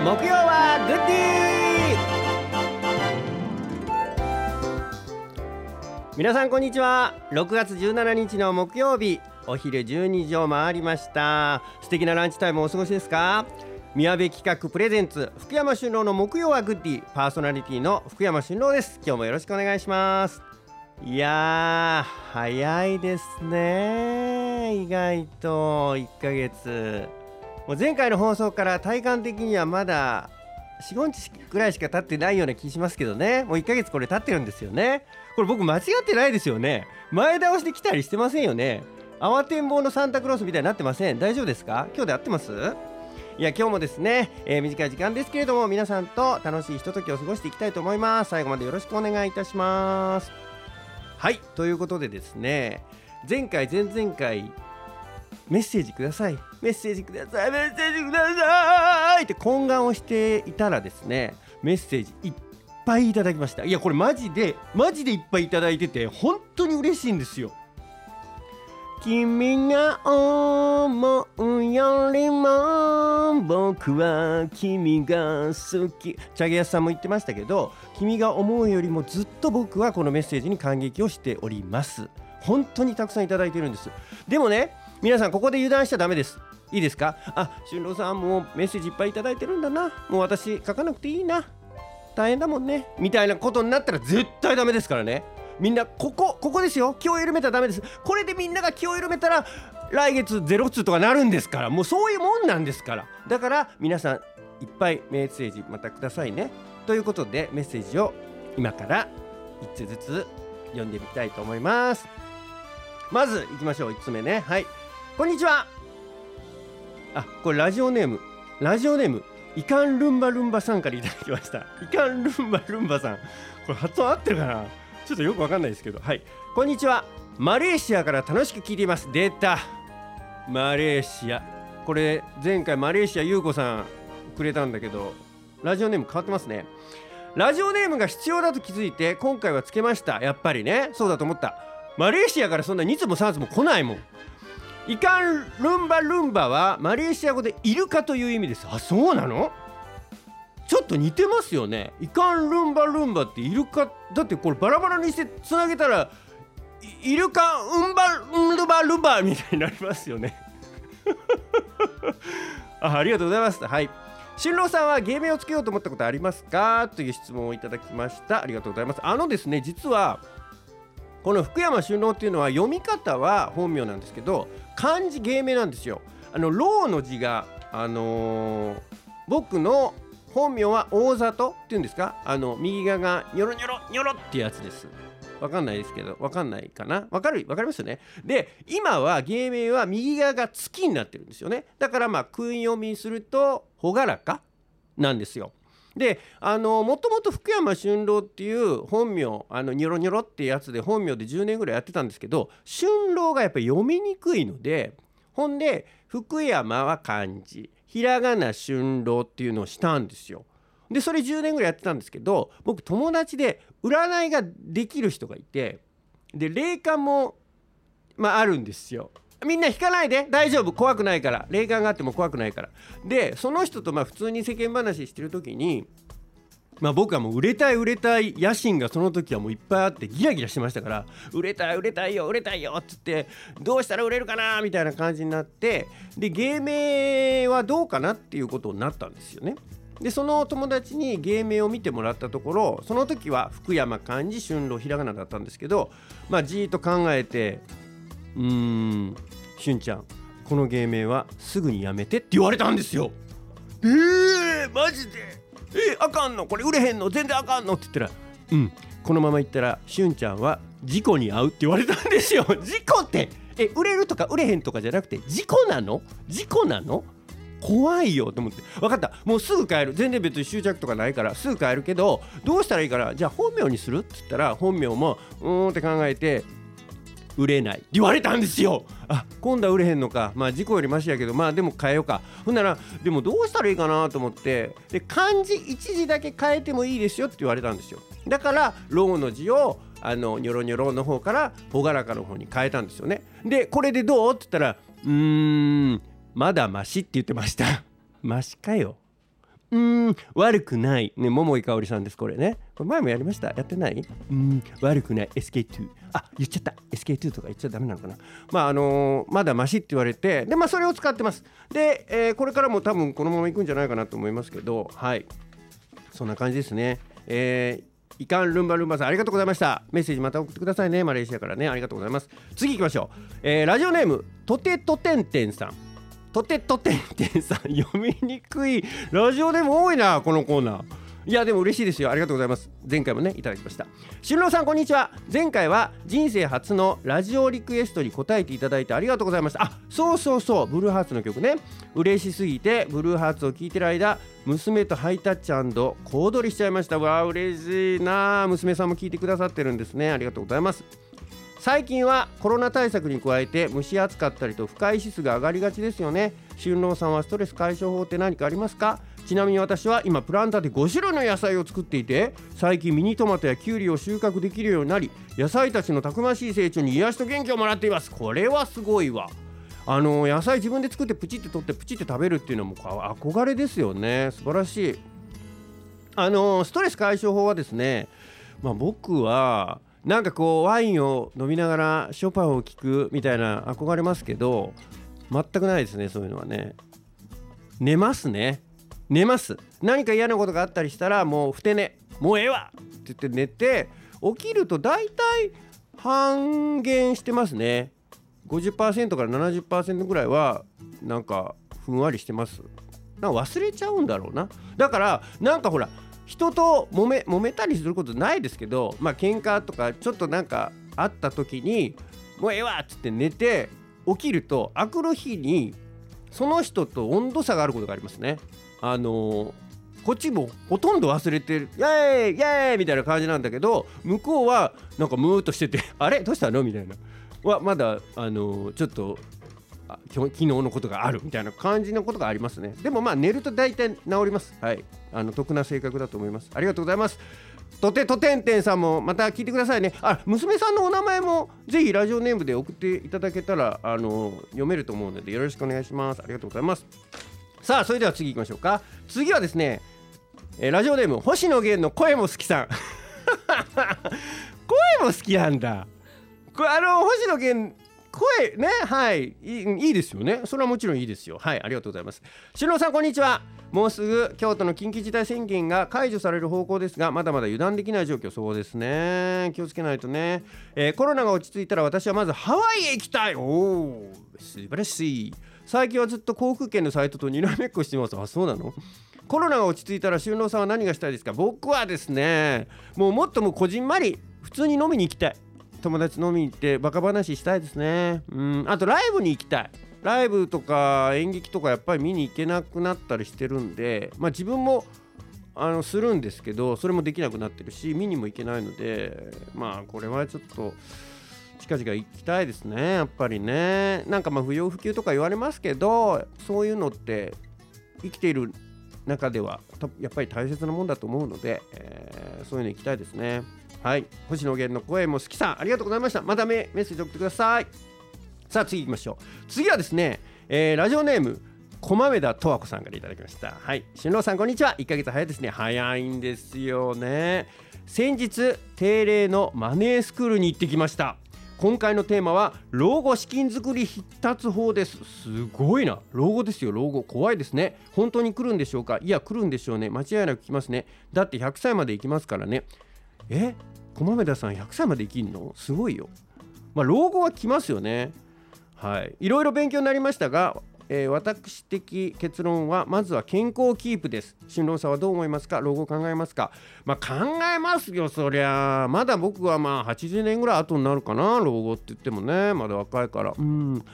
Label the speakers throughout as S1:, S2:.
S1: 木曜はグッディ。皆さんこんにちは。6月17日の木曜日、お昼12時を回りました。素敵なランチタイムお過ごしですか？宮部企画プレゼンツ福山俊郎の木曜はグッディ、パーソナリティの福山俊郎です。今日もよろしくお願いします。いやー早いですね。意外と1ヶ月、もう前回の放送から体感的にはまだ 4,5 日くらいしか経ってないような気しますけどね。もう1ヶ月これ経ってるんですよね。これ僕間違ってないですよね。前倒しで来たりしてませんよね。慌てんぼうのサンタクロースみたいになってません？大丈夫ですか？今日で合ってます？いや今日もですね、短い時間ですけれども皆さんと楽しいひとときを過ごしていきたいと思います。最後までよろしくお願いいたします。はい、ということでですね、前回前々回メッセージください、メッセージください、メッセージくださいって懇願をしていたらですね、メッセージいっぱいいただきました。いやこれマジでいっぱいいただいてて本当に嬉しいんですよ。君が思うよりも僕は君が好き、チャゲヤスさんも言ってましたけど、君が思うよりもずっと僕はこのメッセージに感激をしております。本当にたくさんいただいてるんです。でもね、皆さんここで油断しちゃダメです。いいですか？俊郎さんもうメッセージいっぱいいただいてるんだな、もう私書かなくていいな、大変だもんねみたいなことになったら絶対ダメですからね。みんなここですよ。気を緩めたらダメです。これでみんなが気を緩めたら来月0通とかなるんですから、もうそういうもんなんですから。だから皆さんいっぱいメッセージまたくださいね。ということでメッセージを今から1通ずつ読んでみたいと思います。まずいきましょう。1つ目ね。はい、こんにちは。これラジオネームイカンルンバルンバさんからいただきました。イカンルンバルンバさん、これ発音合ってるかな、ちょっとよくわかんないですけど。はい、こんにちは。マレーシアから楽しく聞いています。出た、マレーシア。これ前回マレーシア優子さんくれたんだけど、ラジオネーム変わってますね。ラジオネームが必要だと気づいて今回はつけました。やっぱりね、そうだと思った。マレーシアからそんな2つも3つも来ないもん。イカンルンバルンバはマレーシア語でイルカという意味です。そうなの？ちょっと似てますよね。イカンルンバルンバってイルカだって、これバラバラにしてつなげたらイルカウンバルバルバみたいになりますよねありがとうございます。はい、俊郎さんは芸名をつけようと思ったことありますか？という質問をいただきました。ありがとうございます。ですね、実はこの福山俊郎っていうのは読み方は本名なんですけど、漢字芸名なんですよ。老の字が、僕の本名は大里っていうんですか、右側がニョロニョロニョロってやつです。わかんないですけど、わかんないかな、わかりますよね。で、今は芸名は右側が月になってるんですよね。だから訓読みすると朗らかなんですよ。で、もともと福山俊郎っていう本名、ニョロニョロってやつで本名で10年ぐらいやってたんですけど、俊郎がやっぱり読みにくいので、ほんで福山は漢字、ひらがな俊郎っていうのをしたんですよ。でそれ10年ぐらいやってたんですけど、僕友達で占いができる人がいて、で霊感もあるんですよ。みんな引かないで大丈夫、怖くないから、霊感があっても怖くないから。でその人と普通に世間話してる時に、僕はもう売れたい野心がその時はもういっぱいあってギラギラしてましたから、売れたいよって言って、どうしたら売れるかなみたいな感じになって、で芸名はどうかなっていうことになったんですよね。でその友達に芸名を見てもらったところ、その時は福山漢字俊郎ひらがなだったんですけど、じーっと考えて、しゅんちゃんこの芸名はすぐにやめてって言われたんですよ。マジであかんの、これ売れへんの、全然あかんのって言ったら、このままいったらしゅんちゃんは事故に遭うって言われたんですよ。事故って売れるとか売れへんとかじゃなくて事故なの怖いよと思って、分かった、もうすぐ帰る、全然別に執着とかないからすぐ帰るけど、どうしたらいいから、じゃあ本名にするって言ったら、本名もって考えて、売れないって言われたんですよ。今度は売れへんのか、事故よりマシやけど、でも変えようか。ほんならでもどうしたらいいかなと思って、で漢字一字だけ変えてもいいですよって言われたんですよ。だから老の字をニョロニョロの方から朗らかの方に変えたんですよね。でこれでどうって言ったら、まだマシって言ってました。マシかよ。 悪くないね、桃井かおりさんです。これね、これ前もやりました？やってない？悪くない SK2、 言っちゃった。 SK2 とか言っちゃダメなのかな。まだマシって言われて、でそれを使ってます。で、これからも多分このままいくんじゃないかなと思いますけど、はい、そんな感じですね。いかんルンバさん、ありがとうございました。メッセージまた送ってくださいね、マレーシアからね。ありがとうございます。次行きましょう。ラジオネームとてとてんてんさん。とてとてんてんさん、読みにくいラジオでも多いな、このコーナー。いやでも嬉しいですよ。ありがとうございます。前回もねいただきました。俊郎さんこんにちは。前回は人生初のラジオリクエストに答えていただいてありがとうございました。そうブルーハーツの曲ね。嬉しすぎてブルーハーツを聴いてる間、娘とハイタッチ&小躍りしちゃいました。わあ嬉しいな。娘さんも聴いてくださってるんですね。ありがとうございます。最近はコロナ対策に加えて蒸し暑かったりと不快指数が上がりがちですよね。俊郎さんはストレス解消法って何かありますか？ちなみに私は今プランターで5種類の野菜を作っていて、最近ミニトマトやキュウリを収穫できるようになり、野菜たちのたくましい成長に癒しと元気をもらっています。これはすごいわ。野菜自分で作ってプチって取ってプチって食べるっていうのも憧れですよね。素晴らしい。ストレス解消法はですね、僕はなんかこうワインを飲みながらショパンを聴くみたいな憧れますけど、全くないですね。そういうのはね。寝ますね。寝ます。何か嫌なことがあったりしたらもうふて寝、もうええわって言って寝て、起きるとだいたい半減してますね。 50% から 70% ぐらいはなんかふんわりしてます。なんか忘れちゃうんだろうな。だからなんかほら、人と揉めたりすることないですけど、喧嘩とかちょっとなんかあった時にもうええわっつって寝て起きると、明くる日にその人と温度差があることがありますね。こっちもほとんど忘れてる、イエーイイエーイみたいな感じなんだけど、向こうはなんかムーっとしててあれどうしたのみたいなはまだちょっと昨日のことがあるみたいな感じのことがありますね。でも寝ると大体治ります。はい、得な性格だと思います。ありがとうございます。とてんてんさんもまた聞いてくださいね。娘さんのお名前もぜひラジオネームで送っていただけたら読めると思うのでよろしくお願いします。ありがとうございます。さあそれでは次行きましょうか。次はですね、ラジオネーム星野源の声も好きさん声も好きなんだ。これ星野源声ね、はいいいですよね。それはもちろんいいですよ。はい、ありがとうございます。俊郎さんこんにちは。もうすぐ京都の緊急事態宣言が解除される方向ですが、まだまだ油断できない状況。そうですね、気をつけないとね。コロナが落ち着いたら私はまずハワイへ行きたい。素晴らしい。最近はずっと航空券のサイトとにらめっこしてます。そうなの？コロナが落ち着いたら俊郎さんは何がしたいですか？僕はですね、もっとこじんまり普通に飲みに行きたい。友達飲みに行ってバカ話したいですね。あとライブに行きたい。ライブとか演劇とかやっぱり見に行けなくなったりしてるんで、自分もするんですけど、それもできなくなってるし見にも行けないので、これはちょっと近々行きたいですね。やっぱりね、なんか不要不急とか言われますけど、そういうのって生きている中ではやっぱり大切なもんだと思うので、そういうの行きたいですね。はい、星野源の声も好きさんありがとうございました。またメッセージ送ってください。さあ次行きましょう。次はですね、ラジオネーム駒目田十和子さんからいただきました。はい、俊郎さんこんにちは。1ヶ月早いですね。早いんですよね。先日定例のマネースクールに行ってきました。今回のテーマは老後資金作り必達法です。すごいな。老後ですよ。老後怖いですね。本当に来るんでしょうか？いや来るんでしょうね。間違いなく来ますね。だって100歳まで生きますからね。駒目田さん100歳まで生きんの？すごいよ。老後は来ますよね。はい、いろいろ勉強になりましたが、私的結論はまずは健康キープです。俊郎さんはどう思いますか？老後考えますか？考えますよ。そりゃまだ僕は80年ぐらい後になるかな。老後って言ってもね、まだ若いから。で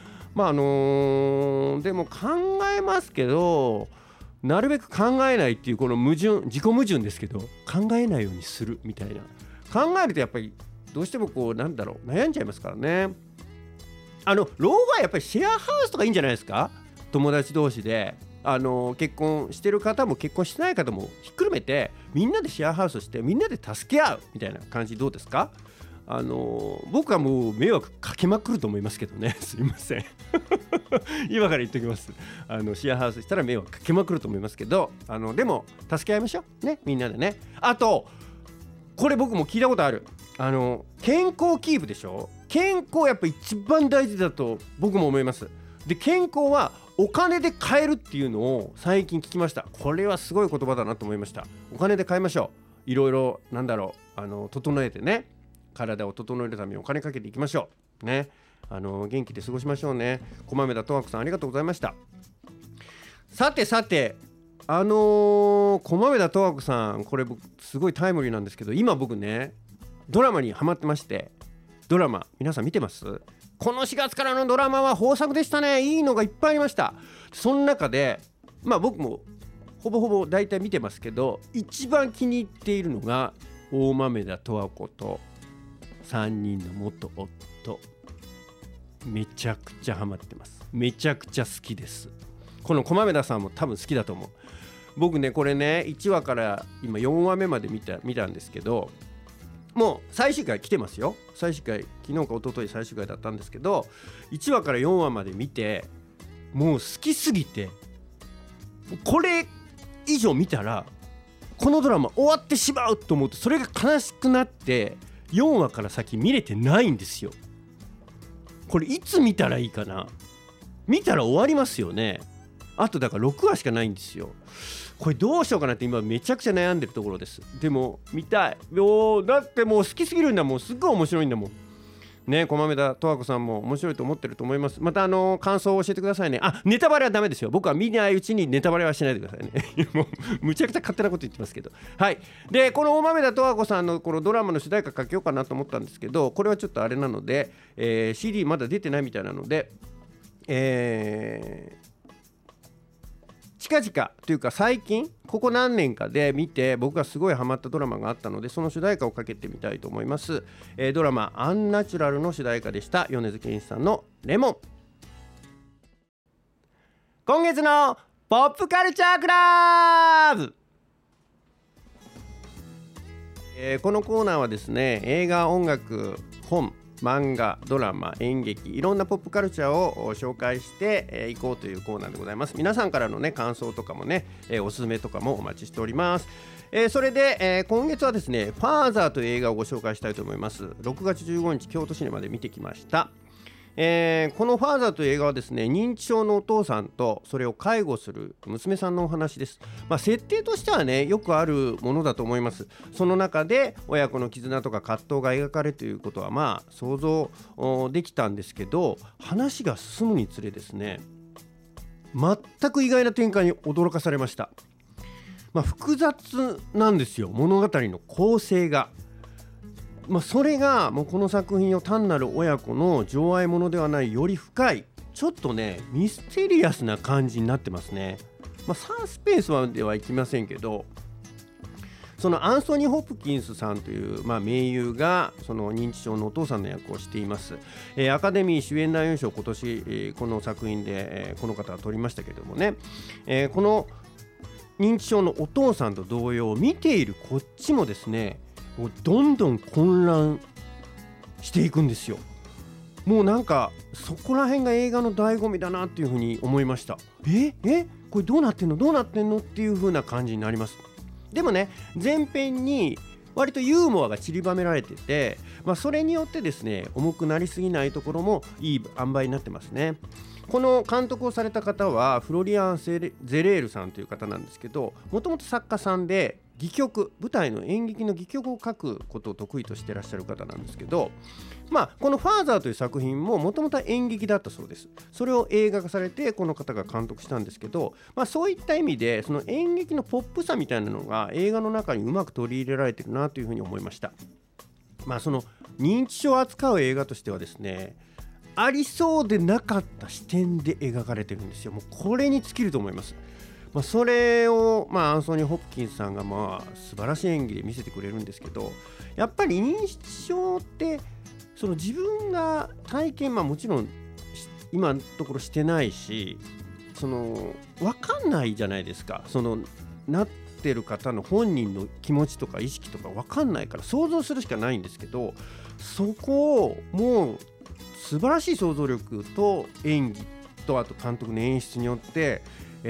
S1: も考えますけど、なるべく考えないっていうこの自己矛盾ですけど、考えないようにするみたいな。考えるとやっぱりどうしても悩んじゃいますからね。老後はやっぱりシェアハウスとかいいんじゃないですか？友達同士で結婚してる方も結婚してない方もひっくるめてみんなでシェアハウスしてみんなで助け合うみたいな感じどうですか？ 僕はもう迷惑かけまくると思いますけどねすいません今から言っておきます。シェアハウスしたら迷惑かけまくると思いますけど、でも助け合いましょうね、みんなでね。あとこれ僕も聞いたことある、健康キープでしょ。健康やっぱ一番大事だと僕も思います。で、健康はお金で買えるっていうのを最近聞きました。これはすごい言葉だなと思いました。お金で買いましょう。いろいろ整えてね、体を整えるためにお金かけていきましょうね。元気で過ごしましょうね。こまめだとわこさんありがとうございました。さてこまめだとわこさん、これ僕すごいタイムリーなんですけど、今僕ねドラマにハマってまして、ドラマ皆さん見てます？この4月からのドラマは豊作でしたね。いいのがいっぱいありました。その中で僕もほぼほぼ大体見てますけど、一番気に入っているのが大豆田十和子と3人の元夫。めちゃくちゃハマってます。めちゃくちゃ好きです。この駒目田さんも多分好きだと思う。僕ねこれね1話から今4話目まで見たんですけど、もう最終回来てますよ。最終回昨日か一昨日最終回だったんですけど、1話から4話まで見てもう好きすぎて、これ以上見たらこのドラマ終わってしまうと思うと、それが悲しくなって4話から先見れてないんですよ。これいつ見たらいいかな。見たら終わりますよね。あとだから6話しかないんですよ。これどうしようかなって今めちゃくちゃ悩んでるところです。でも見たい。だってもう好きすぎるんだもん。すっごい面白いんだもんね。駒目田十和子さんも面白いと思ってると思います。また感想を教えてくださいね。ネタバレはダメですよ。僕は見ないうちにネタバレはしないでくださいねもうむちゃくちゃ勝手なこと言ってますけど。はい。でこの大豆田十和子さんのこのドラマの主題歌かけようかなと思ったんですけど、これはちょっとあれなので、CD まだ出てないみたいなので、近々というか最近ここ何年かで見て僕がすごいハマったドラマがあったので、その主題歌をかけてみたいと思います。ドラマアンナチュラルの主題歌でした。米津玄師さんのレモン。今月のポップカルチャークラブ、このコーナーはですね、映画、音楽、本、漫画、ドラマ、演劇、いろんなポップカルチャーを紹介していこうというコーナーでございます。皆さんからのね感想とかもね、おすすめとかもお待ちしております。それで、今月はですねファーザーという映画をご紹介したいと思います。6月15日京都シネマで見てきました。このファーザーという映画はですね、認知症のお父さんとそれを介護する娘さんのお話です。設定としてはねよくあるものだと思います。その中で親子の絆とか葛藤が描かれるということは想像できたんですけど、話が進むにつれですね全く意外な展開に驚かされました。複雑なんですよ、物語の構成が。それがもうこの作品を単なる親子の情愛ものではない、より深いちょっとねミステリアスな感じになってますね。サスペンスまではいきませんけど、そのアンソニー・ホプキンスさんという、名優がその認知症のお父さんの役をしています。アカデミー主演男優賞今年、この作品で、この方は取りましたけれどもね、この認知症のお父さんと同様、見ているこっちもですねもうどんどん混乱していくんですよ。もうなんかそこら辺が映画の醍醐味だなっていうふうに思いました。これどうなってんのっていう風な感じになります。でもね前編に割とユーモアが散りばめられてて、それによってですね重くなりすぎないところもいい塩梅になってますね。この監督をされた方はフロリアン・ゼレールさんという方なんですけど、もともと作家さんで戯曲、舞台の演劇の戯曲を書くことを得意としていらっしゃる方なんですけど、このファーザーという作品ももともと演劇だったそうです。それを映画化されてこの方が監督したんですけど、そういった意味でその演劇のポップさみたいなのが映画の中にうまく取り入れられてるなというふうに思いました。その認知症を扱う映画としてはですね、ありそうでなかった視点で描かれてるんですよ。もうこれに尽きると思います。それを、アンソニー・ホプキンスさんが素晴らしい演技で見せてくれるんですけど、やっぱり認知症ってその自分が体験、もちろん今のところしてないし、分かんないじゃないですか。なってる方の本人の気持ちとか意識とか分かんないから想像するしかないんですけど、 そこをもう素晴らしい想像力と演技とあと監督の演出によって、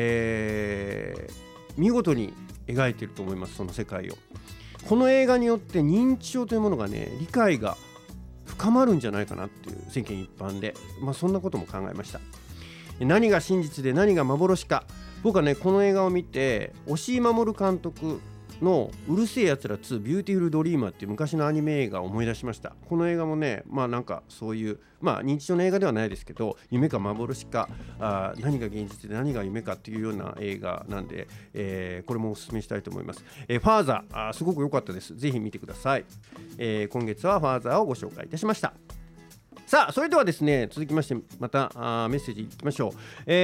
S1: 見事に描いていると思います。その世界をこの映画によって認知症というものがね理解が深まるんじゃないかなっていう世間一般で、そんなことも考えました。何が真実で何が幻か。僕はねこの映画を見て押井守監督のうるせえやつら2ビューティフルドリーマーっていう昔のアニメ映画を思い出しました。この映画もねなんかそういう認知症の映画ではないですけど夢か幻か何が現実で何が夢かっていうような映画なんで、これもお勧めしたいと思います。ファーザーすごく良かったです。ぜひ見てください。今月はファーザーをご紹介いたしました。さあそれではですね続きましてまたメッセージいきましょう。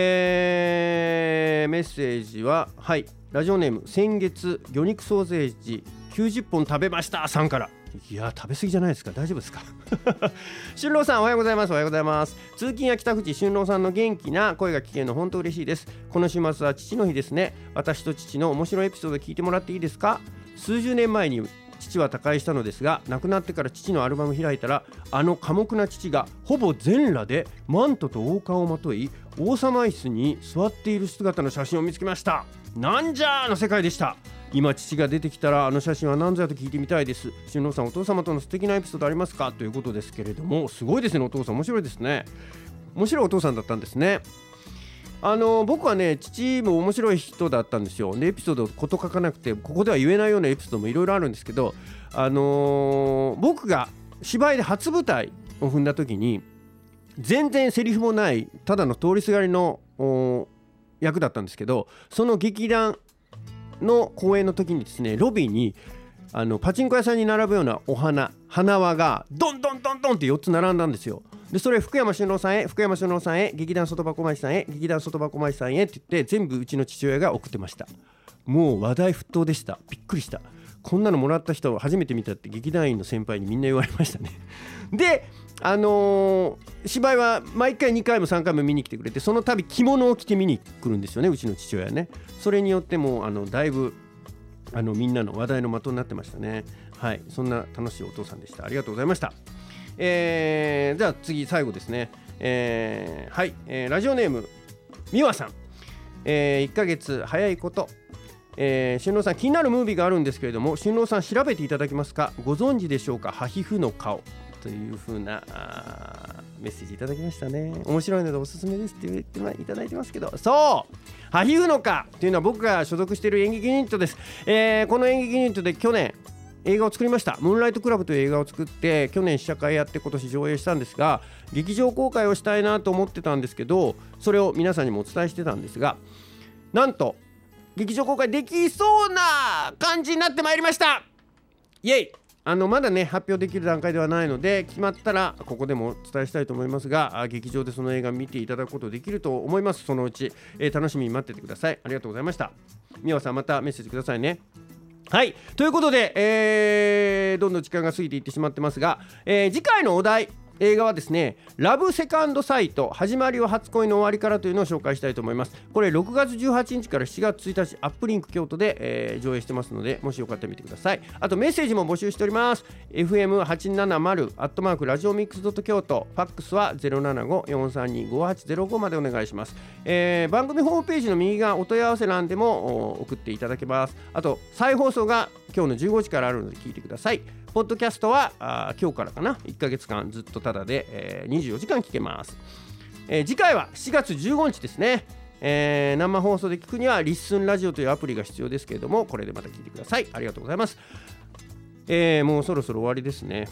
S1: メッセージはラジオネーム先月魚肉ソーセージ90本食べましたさんから。いや食べ過ぎじゃないですか。大丈夫ですか俊郎さんおはようございます。おはようございます。通勤や北口俊郎さんの元気な声が聞けるの本当嬉しいです。この週末は父の日ですね。私と父の面白いエピソード聞いてもらっていいですか。数十年前に父は他界したのですが亡くなってから父のアルバム開いたら寡黙な父がほぼ全裸でマントと王冠をまとい王様椅子に座っている姿の写真を見つけました。なんじゃーの世界でした。今父が出てきたら写真は何ぞやと聞いてみたいです。俊郎さんお父様との素敵なエピソードありますかということですけれども、すごいですね。お父さん面白いですね。面白いお父さんだったんですね。僕はね父も面白い人だったんですよ。でエピソードこと書かなくてここでは言えないようなエピソードもいろいろあるんですけど、僕が芝居で初舞台を踏んだ時に全然セリフもないただの通りすがりの役だったんですけど、その劇団の公演の時にですねロビーにパチンコ屋さんに並ぶような花輪がドンドンドンドンって4つ並んだんですよ。でそれ福山俊郎さんへ劇団外箱町さんへ劇団外箱町さんへって言って全部うちの父親が送ってました。もう話題沸騰でした。びっくりした。こんなのもらった人初めて見たって劇団員の先輩にみんな言われましたね。で芝居は毎回2回も3回も見に来てくれて、その度着物を着て見に来るんですよねうちの父親ね。それによってもだいぶみんなの話題の的になってましたね。そんな楽しいお父さんでした。ありがとうございました。じゃあ次最後ですね。ラジオネームみわさん、1ヶ月早いこと俊郎さん気になるムービーがあるんですけれども俊郎さん調べていただけますか。ご存知でしょうか。ハヒフの顔という風なメッセージいただきましたね。面白いのでおすすめですって言っていただいてますけど、そうハヒフの顔というのは僕が所属している演劇ユニットです。この演劇ユニットで去年映画を作りました。ムーンライトクラブという映画を作って去年試写会やって今年上映したんですが、劇場公開をしたいなと思ってたんですけどそれを皆さんにもお伝えしてたんですが、なんと劇場公開できそうな感じになってまいりました。イエイ。まだね発表できる段階ではないので決まったらここでもお伝えしたいと思いますが、劇場でその映画見ていただくことできると思います。そのうち、楽しみに待っててください。ありがとうございました。みわさんまたメッセージくださいね。ということで、どんどん時間が過ぎていってしまってますが、次回のお題映画はですねラブセカンドサイト始まりは初恋の終わりからというのを紹介したいと思います。これ6月18日から7月1日アップリンク京都で、上映してますのでもしよかったら見てください。あとメッセージも募集しております。 FM870 ラジオミックス京都、ファックスは 075-432-5805 までお願いします。番組ホームページの右側お問い合わせ欄でも送っていただけます。あと再放送が今日の15時からあるので聞いてください。ポッドキャストは今日からかな1ヶ月間ずっとタダで、24時間聞けます。次回は7月15日ですね。生放送で聞くにはリッスンラジオというアプリが必要ですけれどもこれでまた聞いてください。ありがとうございます。もうそろそろ終わりですね。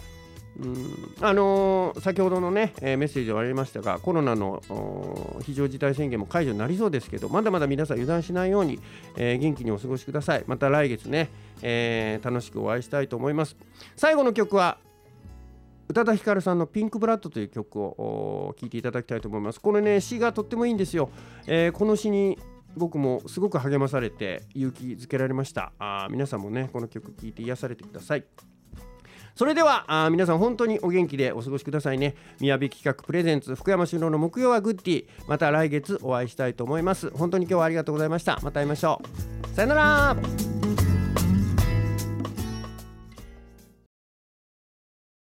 S1: 先ほどのね、メッセージはありましたがコロナの非常事態宣言も解除になりそうですけどまだまだ皆さん油断しないように、元気にお過ごしください。また来月ね、楽しくお会いしたいと思います。最後の曲は宇多田ヒカルさんのピンクブラッドという曲を聴いていただきたいと思います。これね詩がとってもいいんですよ。この詩に僕もすごく励まされて勇気づけられました。皆さんもねこの曲聴いて癒されてください。それでは皆さん本当にお元気でお過ごしくださいね。宮部企画プレゼンツ福山俊郎の木曜はグッディ、また来月お会いしたいと思います。本当に今日はありがとうございました。また会いましょう。さよなら。